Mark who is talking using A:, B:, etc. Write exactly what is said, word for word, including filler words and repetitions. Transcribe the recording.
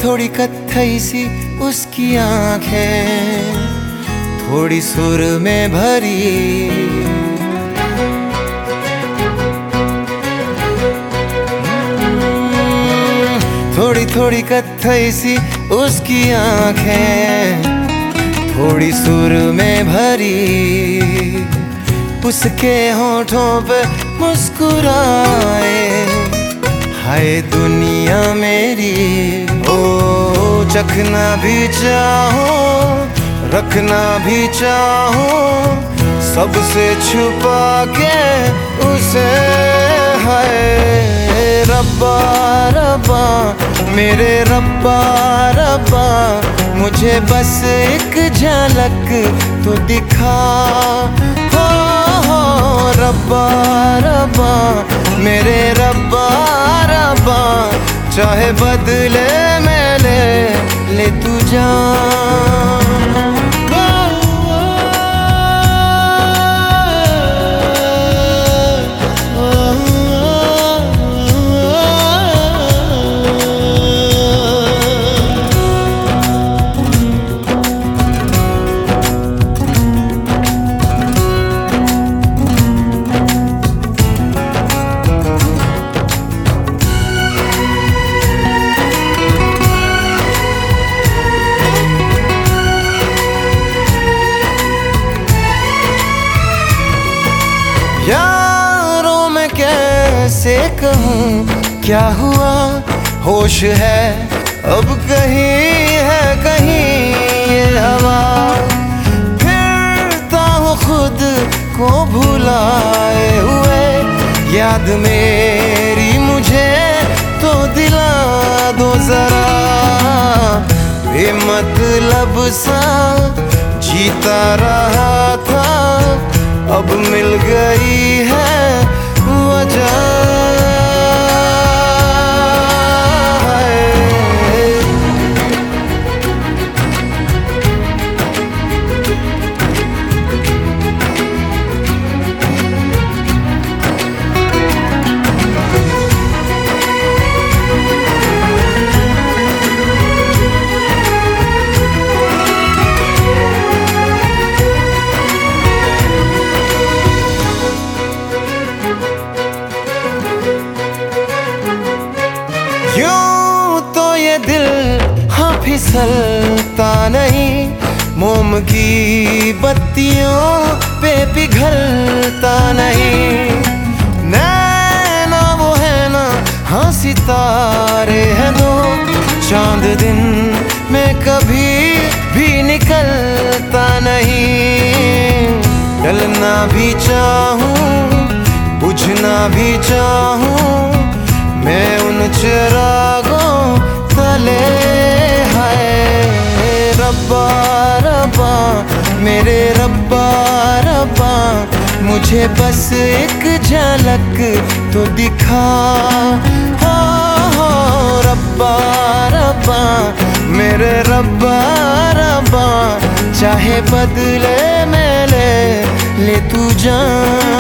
A: थोड़ी कत्थई सी उसकी आंखें, थोड़ी सुर में भरी, थोड़ी थोड़ी कत्थई सी उसकी आंखें, थोड़ी सुर में भरी। उसके होठों पे मुस्कुराए, हाय दुनिया मेरी। ओ चखना भी चाहो, रखना भी चाहो, सबसे छुपा के उसे। हाय रब्बा रब्बा मेरे रब्बा रब्बा, मुझे बस एक झलक तो दिखा। हो हो रब्बा रब्बा मेरे रब्बा रब्बा, चाहे बदले में ले ले तू जान। यारों मैं कैसे कहूँ क्या हुआ, होश है अब कहीं है कहीं ये हवा। फिरता हूँ खुद को भुलाए हुए, याद मेरी मुझे तो दिला दो जरा। बेमतलब सा जीता रहा था, अब मिल गई है वजह। यूं तो ये दिल हाँ फिसलता नहीं, मोम की बत्तियों पे पिघलता नहीं। नैना वो है ना हाँ सितारे हैं दो, चांद दिन में कभी भी निकलता नहीं। डलना भी चाहूँ बुझना भी चाहूँ, मैं उन चिरागों तले। हाय रब्बा रब्बा मेरे रब्बा रब्बा, मुझे बस एक झलक तो दिखा। हो हो रब्बा रब्बा मेरे रब्बा रब्बा, चाहे बदले में ले ले तू जान।